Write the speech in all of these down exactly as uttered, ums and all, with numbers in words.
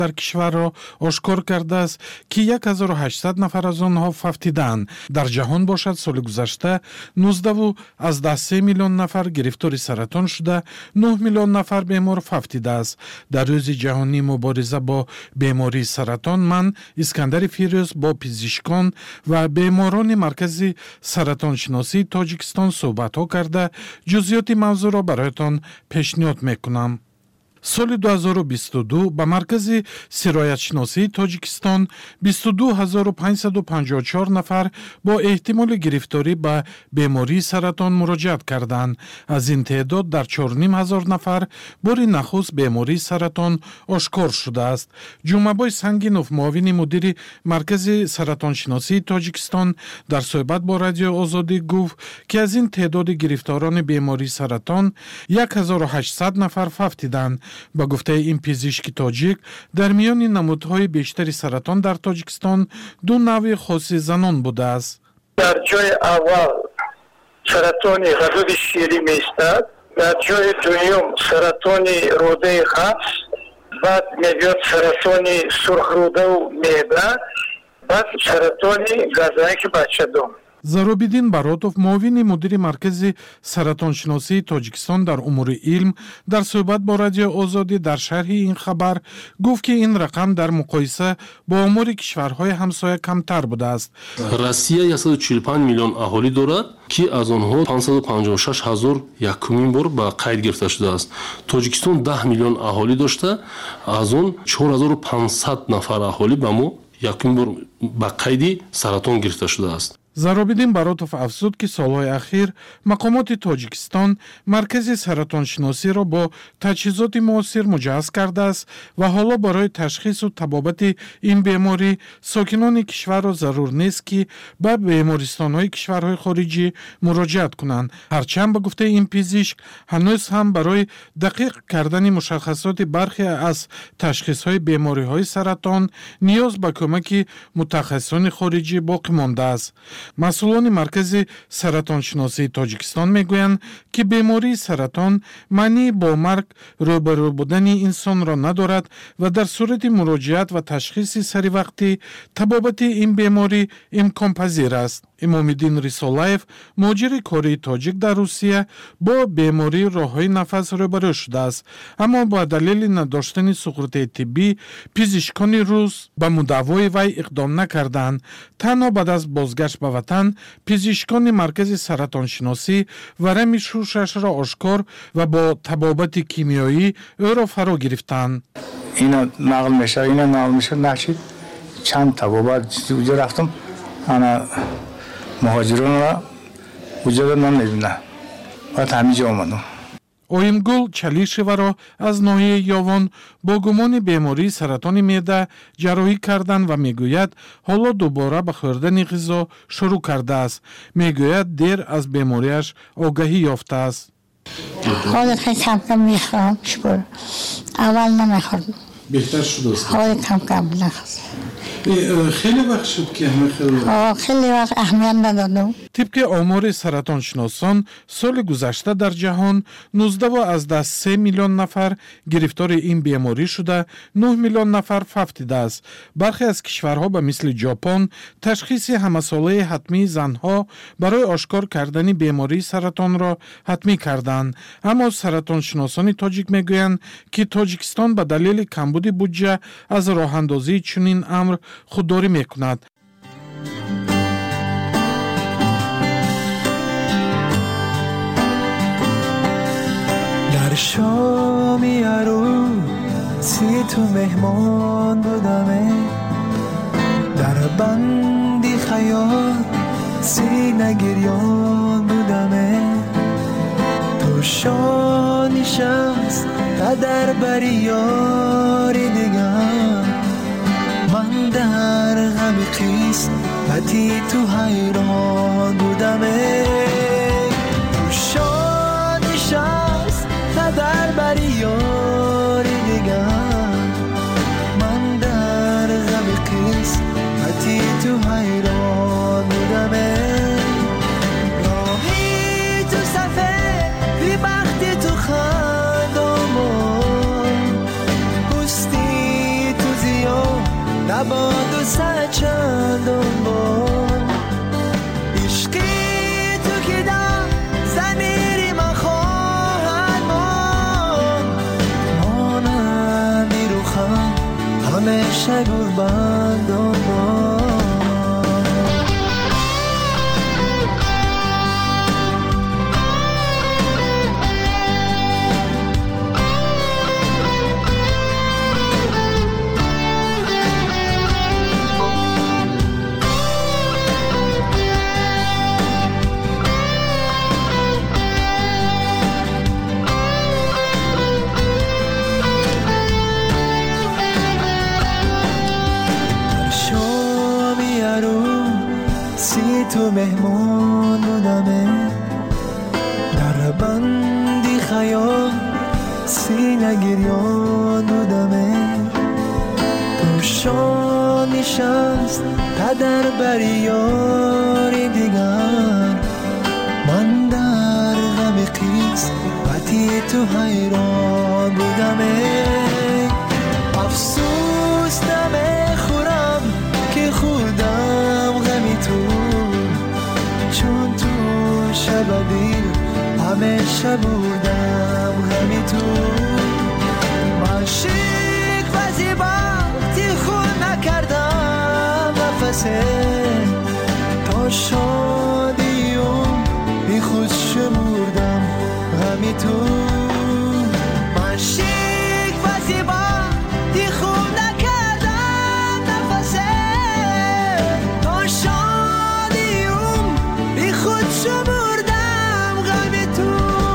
در کشور را آشکار کرده است که هزار و هشتصد نفر از آنها فوتیدند. در جهان باشد سال گذشته نوزده و از ده سه میلیون نفر گرفتار سرطان شده، نه میلیون نفر بیمار فوتیده است. در روز جهانی مبارزه با بیماری سرطان من اسکندر فیروز با پزشکان و بیماران مرکز سرطان شناسی تاجیکستان صحبت ها کرده جزئیات موضوع را برایتان پیشنهاد میکنم. سال دو هزار و بیست و دو به مرکز سرایت شناسی تاجیکستان بیست و دو هزار و پانصد و پنجاه و چهار نفر با احتمال گرفتاری به بیماری سرطان مراجعت کردند. از این تعداد در چهار و نیم هزار نفر بار نخست بیماری سرطان آشکار شده است. جمعه‌بای سنگینوف معاون مدیر مرکز سرطان شناسی تاجیکستان در صحبت با رادیو آزادی گفت که از این تعداد گرفتاران بیماری سرطان هزار و هشتصد نفر فوتیدند. با گفته این پزشک تاجیک در میان نمودهای بیشتری سرطان در تاجیکستان دو نوع خاص زنان بوده است. در جای اول سرطان غدود شیری میستد، در جای دوم سرطان روده قبض، بعد میاد سرطان سرخ روده و معده، بعد سرطان گزنک بچه دم. زارابیدین баротов معاون مدیر مرکز سرطان شناسی تاجیکستان در امور علم در صحبت با رادیو آزادی در شرح این خبر گفت که این رقم در مقایسه با آمار کشورهای همسایه کمتر بوده است. روسیه صد و چهل و پنج میلیون اهالی دارد که از آنها پانصد و پنجاه و شش هزار یکمین بار به قید گرفته شده است. تاجیکستان ده میلیون اهالی داشته، از آن چهار هزار و پانصد نفر اهالی به ما یکمین بار به قید سرطان گرفته شده است. زارابیدین баротов افزود که سالهای اخیر مقامات تاجیکستان مرکز سرطان شناسی را با تجهیزات معاصر مجهز کرده است و حالا برای تشخیص و طبابت این بیماری ساکنان کشور را ضرور نیست که به بیمارستان‌های کشورهای خارجی مراجعت کنند. هرچند به گفته این پزشک هنوز هم برای دقیق کردن مشخصات برخی از تشخیص‌های بیماری‌های سرطان نیاز به کمک متخصصان خارجی باقی مانده است. مسئولان مرکز سرطان شناسی تاجیکستان میگویند که بیماری سرطان معنی با مرگ روبرو بودن انسان را ندارد و در صورت مراجعت و تشخیص سری وقتی طبابت این بیماری امکان پذیر است. امام‌الدین رسالایف مهاجر کاری تاجیک در روسیه با بیماری راه‌های نفس روبرو شده است، اما با دلیل نداشتن سقوط طبی پزشکان روس به مداوای وی اقدام نکردند. تنها بعد از بازگشت به وطن پزشکان مرکز سرطان شناسی ورم شوشش را آشکار و با طبابت کیمیایی او را فرا گرفتند. اینا نقل میشه اینا نقل میشه نشید چند طبابت اونجا رفتم انا مهاجران را اونجا من نمیبینم باید همینجا آمدم. اویمگل چلیشوه را از ناحیه یاوان با گمان بیماری سرطان معده جراحی کردند و میگوید حالا دوباره به خوردن غذا شروع کرده است. میگوید دیر از بیماریش آگاهی یافته است. حالا خیلی کم کم میخورم شکر. اول نمیخوردم. بهتر شده است. حالا کم کم نخورم. خیلی وقت شد که همه خیلی وقت خیلی وقت اهمیت ندادم. طبق آمار سرطان شناسان سال گذشته در جهان نوزده و از ده سه میلیون نفر گرفتار این بیماری شده، نه میلیون نفر فوتیده است. برخی از کشورها به مثل ژاپن تشخیص همساله حتمی زنها برای آشکار کردن بیماری سرطان را حتمی کردند. اما سرطان شناسان تاجیک میگویند که تاجیکستان به دلیل کمبود بودجه از راه اندازی چنین امر خودداری میکند. در شامی عروسی تو مهمان بودمه، در بندی خیال سینه گریان بودمه، تو شانی شمس قدر بری یاری دیگر، من در غم خیس بطی تو حیران بودمه، تو شانی شمس قدر بری یاری دیگر، من در غم خیس بطی تو حیران بودمه، راهی تو صفه بی بختی تو خندم، پستی تو و با دو صد چندان بار عشقی تو که در ضمیری من خواهد ماند مانندی روخم همیشه گلبندان بار تو مهمان بودمه در بندی خیال سینه گریان بودمه روشان نشست تا در بریاری دیگر من در غم قسمتی تو حیران بودمه افسوس نمیخورم که خودم غمی تو چون تو شب دیر همیشه بودم غمی تو من شیک و زیباتی خود نکردم نفسه تا شادیم بی خود شمردم غمی تو من شیک و زیباتی خود نکردم نفسه تا شادیم بی خود شمردم غمی تو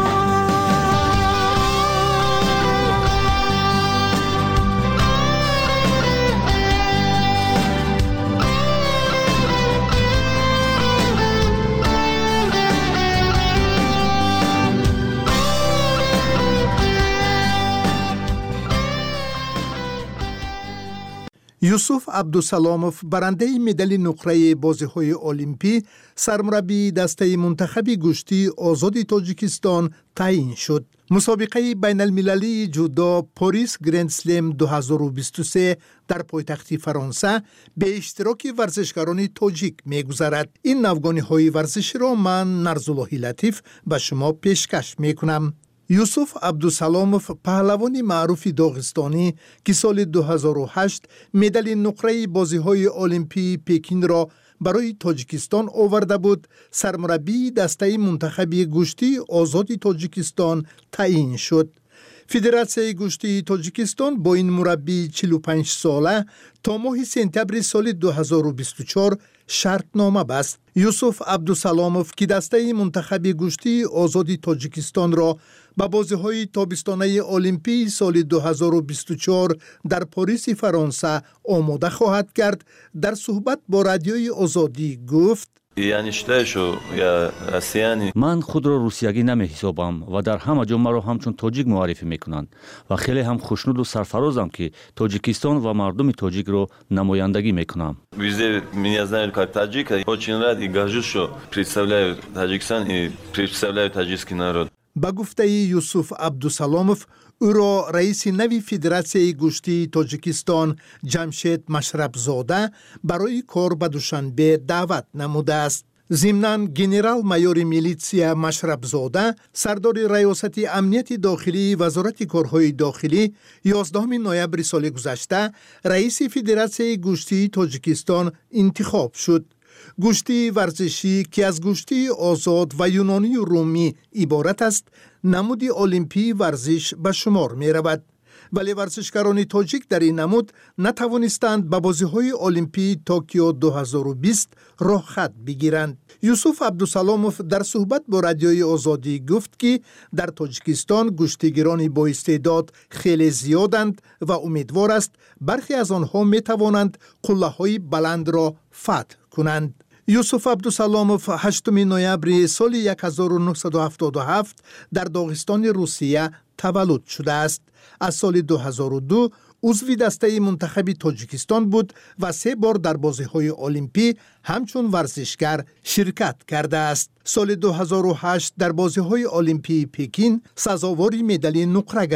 یوسف عبدالسلاموف برنده مدال نقره بازی‌های المپی سرمربی دسته منتخب گوشتی آزاد تاجیکستان تعیین شد. مسابقه بین المللی جودو پاریس گرند سلم دو هزار و بیست و سه در پایتخت فرانسه به اشتراک ورزشکاران تاجیک می‌گذرد. این نوگانی‌های ورزشی را من نرزالله لطیف به شما پیشکش می‌کنم. یوسف عبدالسلاموف پهلوان معروف داغستانی که سال دو هزار و هشت مدال نقره بازی‌های المپی پکین را برای تاجیکستان آورده بود، سرمربی دسته منتخب گوشتی آزاد تاجیکستان تعیین شد. فدراسیون گوشتی تاجیکستان با این مربی چهل و پنج ساله تا ماه سپتامبر سال دو هزار و بیست و چهار شرطنامه بست. یوسف عبدالسلاموف که دسته منتخب گوشتی آزاد تاجیکستان را به بازی‌های تابستانه المپی سال دو هزار و بیست و چهار در پاریس فرانسه آماده خواهد کرد، در صحبت با رادیوی آزادی گفت: من خود را روسیگی نمی حسابم و در همه جا مرا همچون تاجیک معرفی میکنند و خیلی هم خوشنود و سرفرازم که تاجیکستان و مردم تاجیک را نمایندگی میکنم. Везде меня знают как таджика. Очень рад и горжусь, что представляю Таджикистан и представляю таджикский народ. با گفته یوسف عبدالسلاموف، او را رئیس نوی فدراسیون گوشتی تاجیکستان جمشید مشربزاده برای کار به دوشنبه دعوت نموده است. ضمناً گنرال مایور میلیتسیا مشربزاده سردار ریاست امنیت داخلی وزارت کارهای داخلی یازدهم نوامبر سال گذشته رئیس فدراسیون گوشتی تاجیکستان انتخاب شد. گوشتی ورزشی که از گوشتی آزاد و یونانی و رومی عبارت است، نمودی المپی ورزش به شمار می رود. ولی ورزشکاران تاجیک در این نمود نتوانستند به بازی‌های المپی توکیو دو هزار و بیست راه خط بگیرند. یوسف عبدالسلاموف در صحبت با رادیوی آزادی گفت که در تاجیکستان گوشتیگران با استعداد خیلی زیادند و امیدوار است برخی از آنها می توانند قله‌های بلند را فتح کنند. یوسف عبدالسلاموف هشتم نوامبر سال هزار و نهصد و هفتاد و هفت در داغستان روسیه تولد شده است. از سال دو هزار و دو عضو دسته منتخب تاجیکستان بود و سه بار در بازی‌های المپی همچون ورزشگر شرکت کرده است. سال دو هزار و هشت در بازی‌های المپی پکین سزاوار مدال نقره گردید.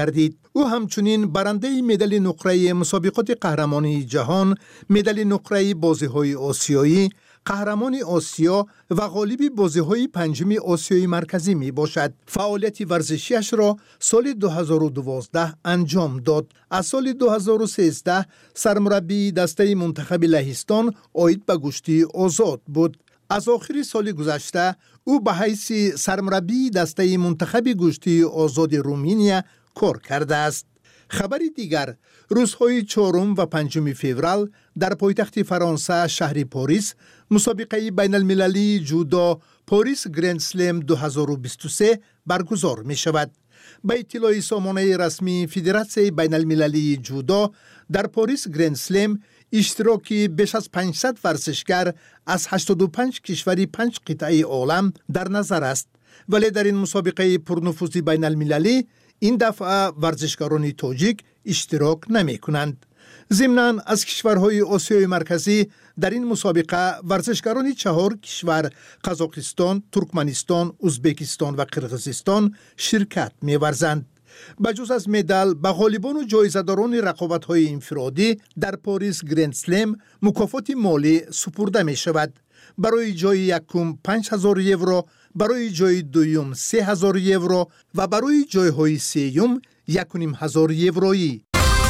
او همچنین برنده مدال نقره مسابقات قهرمانی جهان، مدال نقره بازی‌های آسیایی، قهرمان آسیا و غالب بازی‌های پنجم آسیای مرکزی می باشد. فعالیت ورزشیش را سال دو هزار و دوازده انجام داد. از سال دو هزار و سیزده سرمربی دسته منتخب لهستان عاید به گشتی آزاد بود. از آخر سال گذشته او به حیث سرمربی دسته منتخب گشتی آزاد رومانیا کار کرده است. خبری دیگر، روزهای چهارم و پنجم فوریه در پایتخت فرانسه شهر پاریس مسابقه بین المللی جودو پاریس گرند سلم دو هزار و بیست و سه برگزار می شود. به اطلاع سامانه رسمی فدراسیون بین المللی جودو در پاریس گرند سلم اشتراکی بیش از پانصد ورزشکار از هشتاد و پنج کشور پنج قطعه عالم در نظر است. ولی در این مسابقه پرنفوذ بین المللی این دفعه ورزشکاران تاجیک اشتراک نمی کنند. ضمناً از کشورهای آسیای مرکزی در این مسابقه ورزشکاران چهار کشور قزاقستان، ترکمنستان، ازبکستان و قرقیزستان شرکت می ورزند. بجز از مدال به غالبان و جایزه‌داران رقابت‌های انفرادی در پاریس گرند سلم مکافات مالی سپرده می شود. برای جای یکم پنج هزار یورو، برای جای دوم سه هزار یورو و برای جایهای سوم یک و نیم هزار یورویی.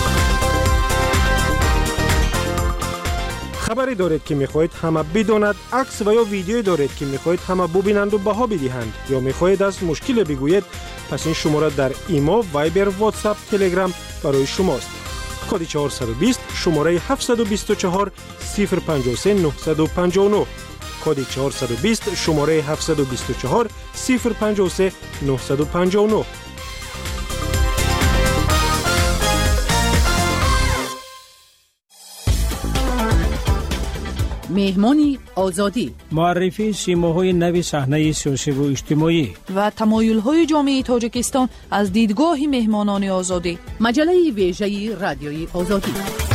خبری دارید که میخواهید همه بداند، عکس و یا ویدیویی دارید که میخواهید همه ببینند و بها بدهند یا میخواهید از مشکل بگویید، پس این شماره در ایمو، وایبر، واتساپ، تلگرام برای شماست. کد چهارصد و بیست شماره هفتصد و بیست و چهار صفر پنج سه نه پنج نه. کد چهارصد و بیست شماره هفتصد و بیست و چهار صفر پنج سه نه پنج نه. مهمانی آزادی، معرفی سیماهای نوی صحنه سیاسی و اجتماعی و تمایل‌های جامعه تاجیکستان از دیدگاه مهمانان آزادی. مجله ویژه رادیوی آزادی.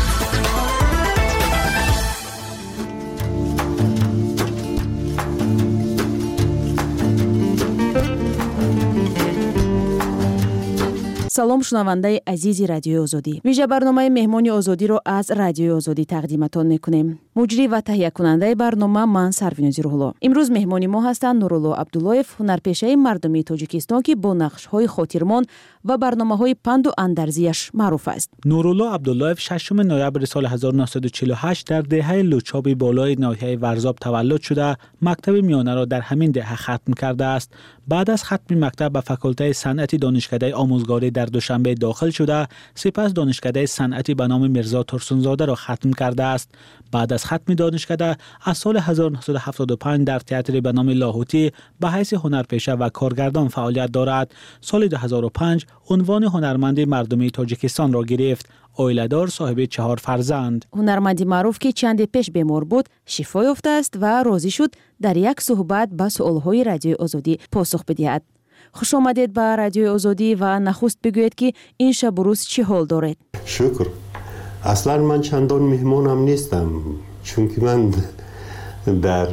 салом шунавандаи азизи радиои озодӣ. вижа барномаи меҳмони озодиро аз радиои озодӣ тақдиматон мекунем. муҷрӣ ва таҳиякунандаи барнома ман Сарвинози Рӯҳулло. имрӯз меҳмони мо ҳастанд Нурулло Абдуллоев, ҳунарпешаи мардумии Тоҷикистон ки бо нақшҳои хотирмон ва барномаҳои панду андарзияш маъруф аст. Нурулло Абдуллоев шашум ноябри соли ҳазору наҳсаду чилу ҳашт дар деҳаи Лучоби болои ноҳияи Варзоб таваллуд шуда, мактаби миёнаро дар ҳамин деҳа хатм кардааст. баъд аз хатми мактаб ба факултаи санъати донишкадаи омӯзгорӣ дар Душанбе дохил шуда, сипас донишкадаи санъати ба номи Мирзо Турсунзодаро хатм кардааст. баъд аз хатми донишкада аз соли ҳазору наҳсаду ҳафтоду панҷ дар театри ба номи Лоҳутӣ ба ҳайси ҳунарпеша ва коргардон фаъолият дорад. соли ду ҳазору панҷ унвони ҳунарманди мардумии Тоҷикистонро гирифт. оиладор, соҳиби чаҳор фарзанд. ҳунарманди маъруф ки чанде пеш бемор буд, шифо ёфтааст ва розӣ шуд дар як суҳбат ба суолҳои радиои озодӣ посух бидиҳад. хуш омадед ба радиои озодӣ ва нахуст бигӯед ки ин шабу рӯз чӣ ҳол доред? шукр. аслан ман чандон меҳмонам нестам, чунки ман дар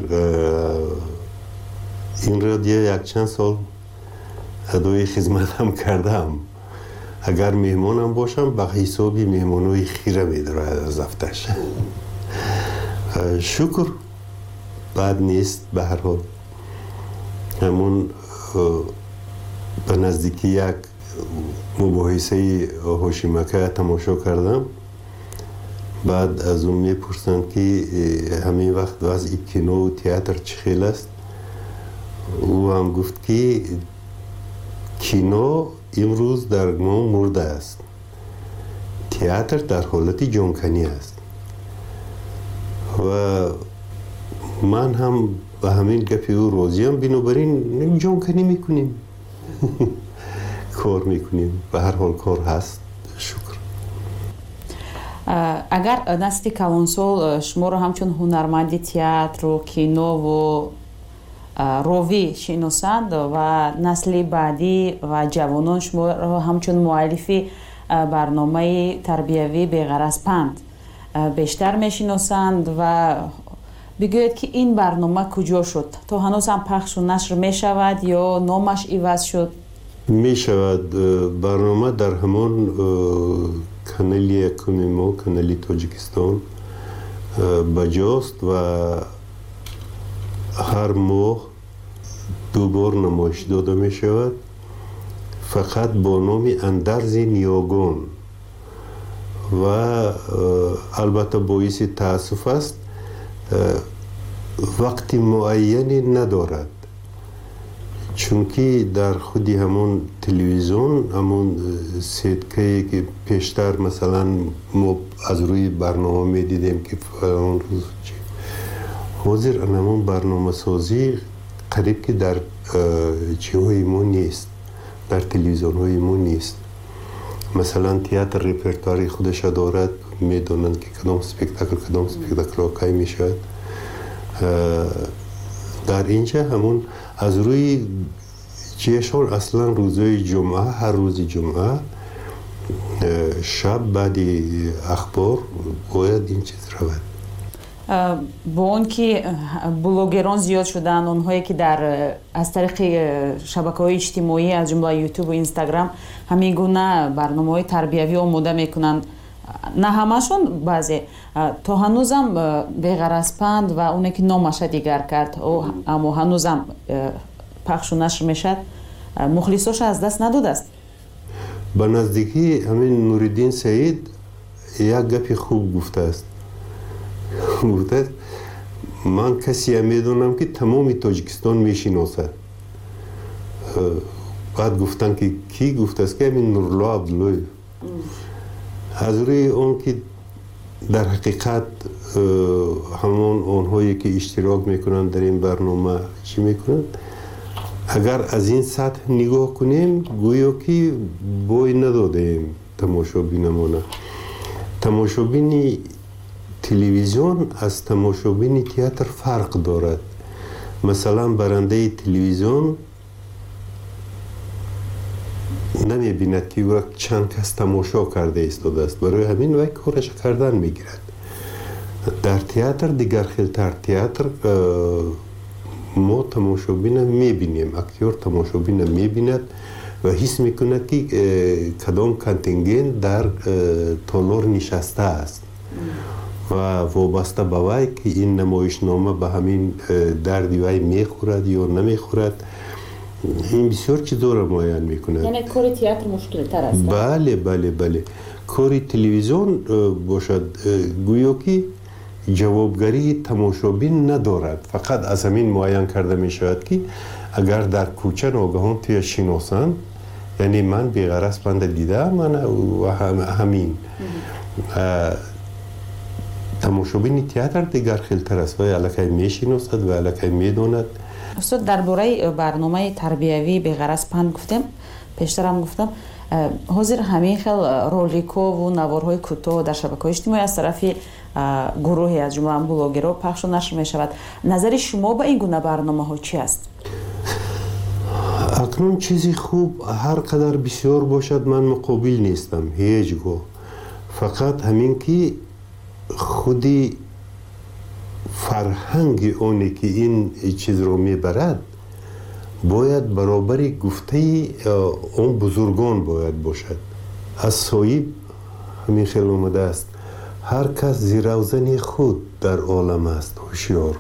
ин радио якчанд сол адои хизматам кардам. агар меҳмонам бошам ба ҳисоби меҳмонои хира медорад аз афташ. шукр, бад нест. ба ҳар ҳол ҳамон ба наздики як мубоҳисаи ҳошимака тамошо кардам. баъд аз он мепурсанд ки ҳамин вақт вазъи кинову театр чӣ хел аст. ӯ ҳам гуфт ки кино имрӯз дар мо мурдааст, театр дар ҳолати ҷонканӣ аст. ва ман ҳам ба ҳамин гапи ӯ розиам. бинобар ин ҷонканӣ мекунем, кор мекунем. ба ҳар ҳол кор ҳаст. шукр. агар насли калонсол шуморо ҳамчун ҳунарманди театру кинову рови шиносанд ва насли баъдӣ ва ҷавонон шуморо ҳамчун муаллифи барномаи тарбиявӣ беғараз панд бештар мешиносанд ва бигӯед ки ин барнома куҷо шуд? то ҳанӯз ҳам пахшу нашр мешавад ё номаш иваз шуд? می شود برنامه در همان کانال یکم ما کانال تاجیکستان بجاست و هر ماه دو بار نمایش داده می شود فقط با نام اندرز نیاگان و البته باعث تاسف است وقت معینی ندارد چون که در خودی همون تلویزیون همون سیدکه که پیشتر مثلا ما از روی برنامه می دیدیم که اون روز حاضر همون برنامه سازی قریب که در چیهای ما نیست در تلویزیون های ما نیست مثلا تئاتر رپرتواری خودش دارد میدونند که کدام سپکتاکل کدام سپکتاکل کی می شود در اینجا همون از روی چیشون اصلا روزهای جمعه هر روز جمعه شب بعد اخبار باید این چیز رود با اون که بلوگران زیاد شدن اونهایی که در از طریق شبکه‌های اجتماعی از جمله یوتیوب و اینستاگرام همین گونه برنامه‌های تربیوی آماده میکنن نه همشون بعضی تا هنوزم بغرض‌پند و اونی که نامش دیگر کرد اما هنوزم پخش و نشر میشد مخلصاش از دست نداده است به نزدیکی همین نوریدین سعید یک گپی خوب گفته است گفته است من کسی میدونم که تمام تاجیکستان میشناسد بعد گفتن که کی گفته است که همین نورالله عبدالله از روی اون که در حقیقت همون اونهایی که اشتراک میکنن در این برنامه چی میکنن اگر از این سطح نگاه کنیم گویا که بوی ندادیم تماشابینمونه تماشابینی تلویزیون از تماشابینی تئاتر فرق دارد مثلا برنده تلویزیون نمی بیند که وقت چند کس تماشا کرده ایستاده است برای همین وقت کارش کردن میگیرد در تئاتر دیگر خیلتر تئاتر ما تماشابین میبینیم اکتور تماشابین میبیند و حس میکند که کدام کانتینگنت در تالار نشسته است و وابسته به وی که این نمایشنامه به همین دردی وی میخورد یا نمیخورد این بسیار چیزا را معین میکند یعنی کار تئاتر مشکل تر است بله بله بله کار تلویزیون باشد گویا که جوابگری تماشابین ندارد فقط از همین معین کرده می شود که اگر در کوچه ناگهان توی شناسن یعنی من بیغرض بنده دیده من و هم همین تماشابین تئاتر دیگر خیلتر است و الکی می شناسد و الکی می داند استاد درباره برنامه تربیوی بیغرض پند گفتم پیشتر هم گفتم حاضر همین خیل رولیکو و نوارهای کوتاه در شبکه‌های اجتماعی از طرف گروهی از جمله بلوگرها پخش و نشر می شود نظر شما به این گونه برنامه ها چی است؟ اکنون چیزی خوب هر قدر بسیار باشد من مقابل نیستم هیچ گاه فقط همین که خودی فرهنگ اونی که این چیز رو میبرد باید برابری گفته اون بزرگان باید باشد از صاحب همین خیلی اومده است هر کس زیروزن خود در عالم است هوشیار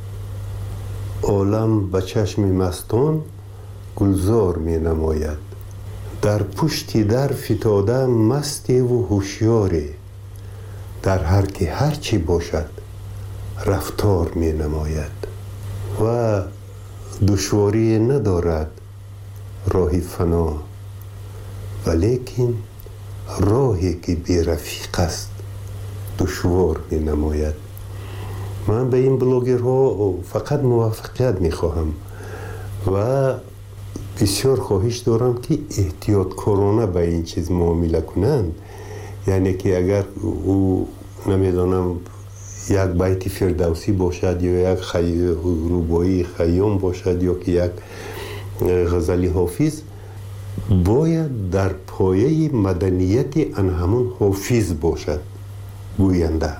عالم به چشم مستان گلزار می نماید در پشتی در فتاده مستی و هوشیاری در هر که هرچی باشد رفتار می نماید و دشواری ندارد راهی فنا ولیکن راهی که بی رفیق است دشوار می نماید من به این بلوگرها فقط موفقیت می خواهم و بسیار خواهش دارم که احتیاط کارانه به این چیز معامله کنند یعنی که اگر او نمیدانم یک بیت فردوسی باشد یا یک خی... روبایی خیام باشد یا که یک غزلی حافظ باید در پایه مدنیت ان همون حافظ باشد گوینده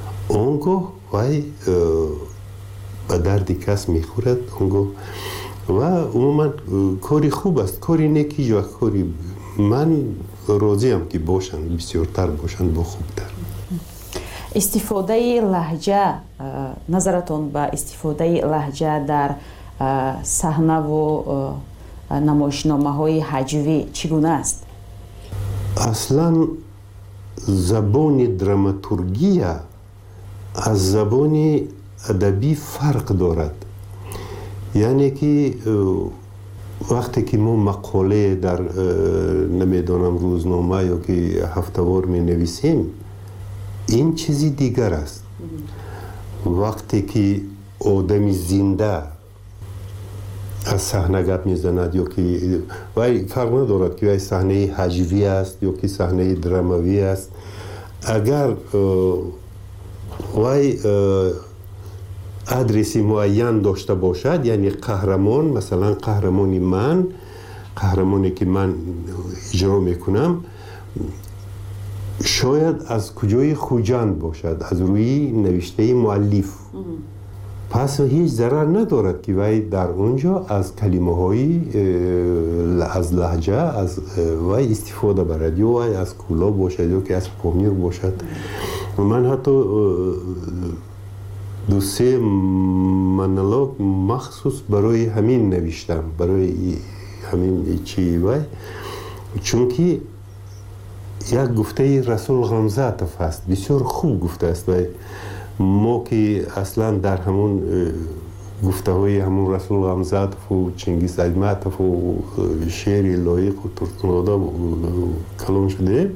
آنگاه وی به درد کس میخورد آنگاه و عموما کاری خوب است، کاری نیکی و کاری من راضیم که باشن، بسیارتر باشن با خوبتر. استفاده لهجه، نظرتون به استفاده لهجه در صحنه و نمایشنامه های هجوی چگونه است؟ اصلا زبان دراماتورگی از زبان ادبی فرق دارد. یعنی که وقتی که ما مقاله در نمیدانم روزنامه یا که هفته‌وار می نویسیم، این چیزی دیگر است. وقتی که آدمی زنده از صحنه گپ میزند یا که وای فرق ندارد که وای صحنه هجوی است یا که صحنه دراموی است، اگر وای ادرسی معین داشته باشد، یعنی قهرمان، مثلا قهرمانی من، قهرمانی که من اجرا میکنم شاید از کجای خوجند باشد، از روی نوشته مؤلف. پس هیچ ضرر ندارد که وای در اونجا از کلمه های از لهجه از وای استفاده برد، یا وای از کولا باشد یا که از پامیر باشد. من حتی دو سه منالوگ مخصوص برای همین نوشتم، برای همین چی وای، چون که یک گفته رسول غمزاتف هست، بسیار خوب گفته است. و ما که اصلا در همون گفته های همون رسول غمزاتف و چنگیز ایتماتف و شعر لایق و ترکمنادا کلام شده،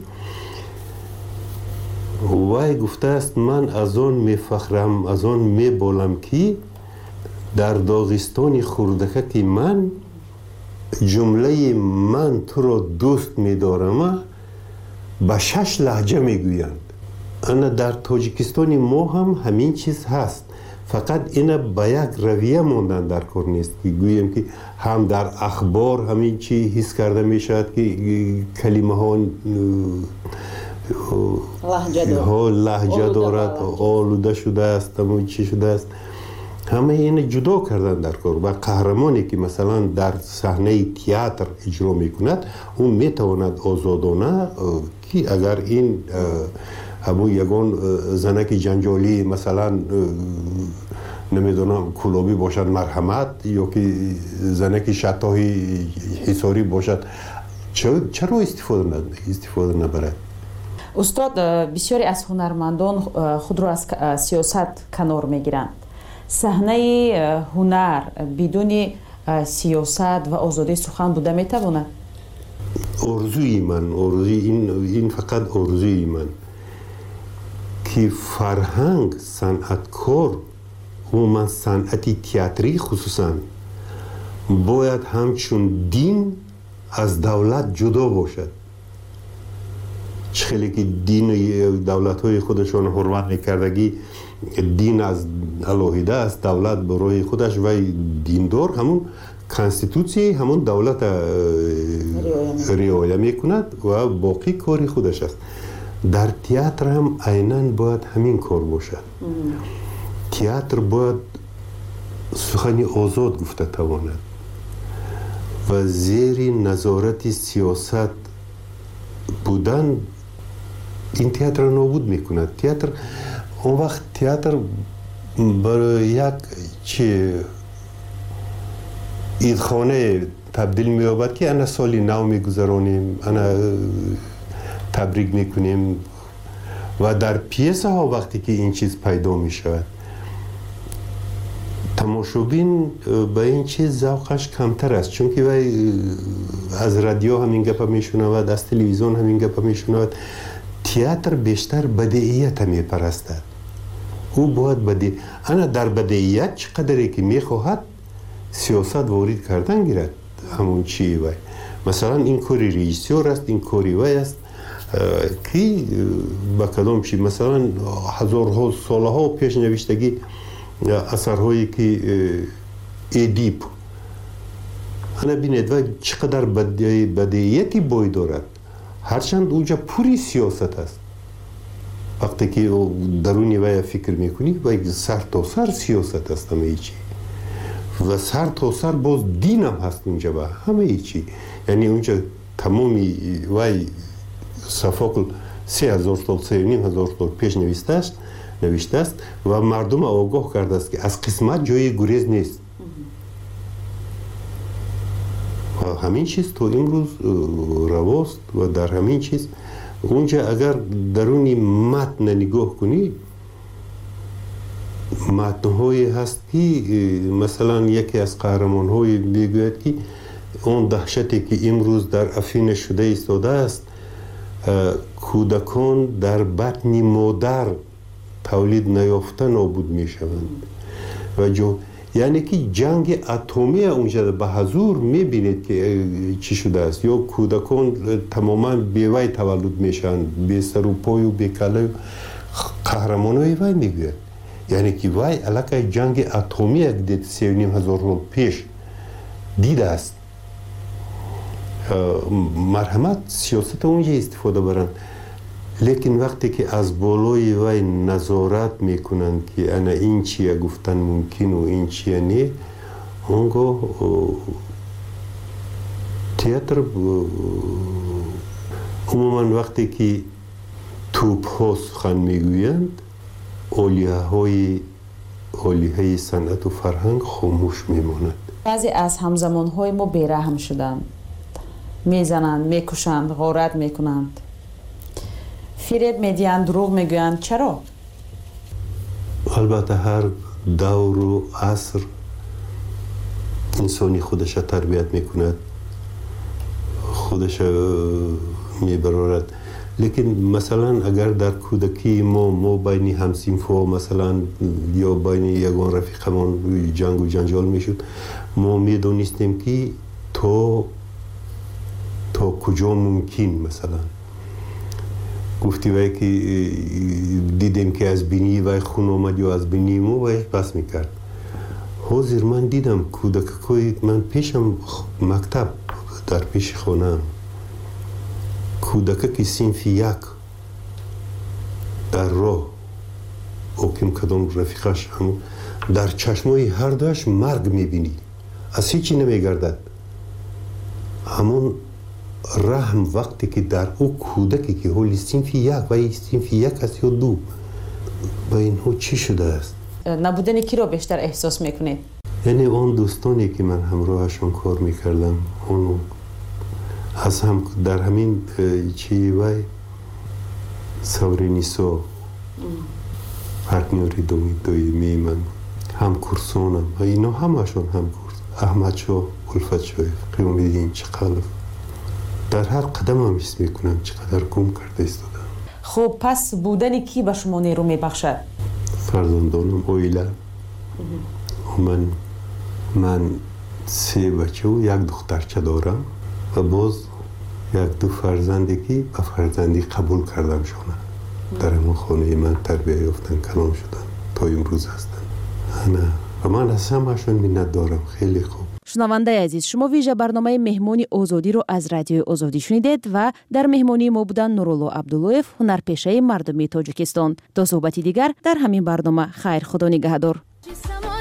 وای گفته است من از آن می فخرم، از آن می بالم که در داغستان خردکه من جمله من تو را دوست می دارم با شش لهجه می گویند. انا در تاجیکستان ما هم همین چیز هست، فقط اینا با یک رویه موندن در کار نیست که گویم که هم در اخبار همین چی حس کرده می شود که کلمه ها ها لهجه دارد، آلوده شده است، همون چی شده است. همه این جدا کردن در کار. و قهرمانی که مثلا در صحنه تئاتر اجرا میکند، اون میتواند آزادانه که اگر این همون یگان زنک جنجالی مثلا نمیدونم کلابی باشد مرحمت، یا که زنک شتاهی حساری باشد، چرا استفاده استفاده نبرد؟ استاد، بسیاری از هنرمندان خود را از سیاست کنار میگیرند. صحنه هنر بدون سیاست و آزادی سخن بوده میتواند؟ آرزوی من، آرزوی این این فقط آرزوی من که فرهنگ، صنعتکار و من صنعتی تئاتری خصوصا باید همچون دین از دولت جدا باشد. خیلی که دین دولت های خودشان حرمت میکردگی، دین از علاهیده است، دولت برای خودش و دیندار همون کانستیتوسی همون دولت رعایت میکند و باقی کاری خودش است. در تئاتر هم عیناً باید همین کار باشد. تئاتر باید سخنی آزاد گفته تواند و زیر نظارت سیاست بودن این تئاتر را نابود میکند. تئاتر اون وقت تئاتر برای یک چه ایدخانه تبدیل می‌یابد که انا سالی نو میگذرانیم، انا تبریک میکنیم. و در پیسه ها وقتی که این چیز پیدا میشود، تماشابین به این چیز ذوقش کمتر است، چون که وای از رادیو همین گپ میشنود، از تلویزیون همین گپ میشنود. تئاتر بیشتر بدیعیت میپرستد. او باید بدی انا در بدیعیت چقدری که میخواهد سیاست وارد کردن گیرد. همون چی وای مثلا این کاری رئیسیور است، این کاری وای است که با کدام چی مثلا هزارها سالها پیش نوشتگی اثرهایی که ادیپ انا بینید و چقدر بدیعیتی بای دارد، هرچند اونجا پوری سیاست است. وقتی که درونی وای فکر میکنی وای سر تا سر سیاست است همه چی. و سر تا سر باز دین هم هست اونجا و همه چی. یعنی اونجا تمامی وای صفاکل سه هزار سال سه و نیم هزار سال پیش نوشته است نوشته است و مردم آگاه کرده است که از قسمت جای گریز نیست. و همین چیز تو امروز رواست و در همین چیز اونجا اگر درونی متن نگاه کنی متن‌های هست که مثلا یکی از قهرمان‌های میگوید که اون دهشتی که امروز در افین شده ایستاده است کودکان در بطن مادر تولید نیافته نابود میشوند و جو یعنی که جنگ اتمی اونجا به حضور میبینید که چی شده است یا کودکان تماما بیوی تولد میشن بی سر و پای و بی کله قهرمانای وی میگوید یعنی که وی علاقه جنگ اتمی یک دید سی و نیم هزار سال پیش دیده است مرحمت سیاست اونجا استفاده برند لیکن وقتی که از بالای وی نظارت میکنند که انا این چیه گفتن ممکن و این چیه نه اونگاه تئاتر عموما وقتی که توپ ها سخن میگویند اولیه های اولیه های صنعت و فرهنگ خاموش میماند. بعضی از همزمان های ما بیرحم شدند، میزنند، میکشند، غارت میکنند، فریب میدیند، دروغ میگویند. چرا؟ البته هر دور و عصر انسانی خودش تربیت میکند، خودش میبرارد. لیکن مثلا اگر در کودکی ما ما بین همسینفا مثلا یا بین یگان رفیقمان جنگ و جنجال میشد ما میدونستیم که تو تا کجا ممکن مثلا گفتی وای که دیدیم که از بینی وای خون آمد یا از بینی ما وای بس میکرد. حاضر من دیدم کودکای من پیشم مکتب در پیش خانم کودک که صنف یک در راه اوکیم کدام رفیقش هم در چشمای هر دوش مرگ میبینی از هیچی نمیگردد. همون رحم وقتی که در او کودکی که حالی صنف یک و این صنف یک است یا دو با اینها چی شده است؟ نبودن کی رو بیشتر احساس میکنید؟ یعنی اون دوستانی که من همراهشون کار میکردم اونو از هم در همین چی وای سورینیسو پارتنری دومی دویمی من هم کورسونم و اینا همشون هم کورس احمد شو الفت شوی قیام دیدین چقدر در هر قدم هم حس میکنم چقدر گم کرده ایستادم. خب پس بودن کی به شما نیرو میبخشد؟ فرزندانم اویلا من من سه بچه و یک دخترچه دارم و باز یک دو فرزندی که به فرزندی قبول کردم شونه در همون خانه من تربیه یافتن کلام شدن تا امروز هستن. انا و من از همشون منت دارم. خیلی خوب. شنونده عزیز، شما ویژه برنامه مهمانی آزادی رو از رادیو آزادی شنیدید و در مهمانی ما بودن نورالله عبداللویف، هنرپیشه مردمی تاجیکستان. تا صحبتی دیگر در همین برنامه، خیر، خدا نگهدار.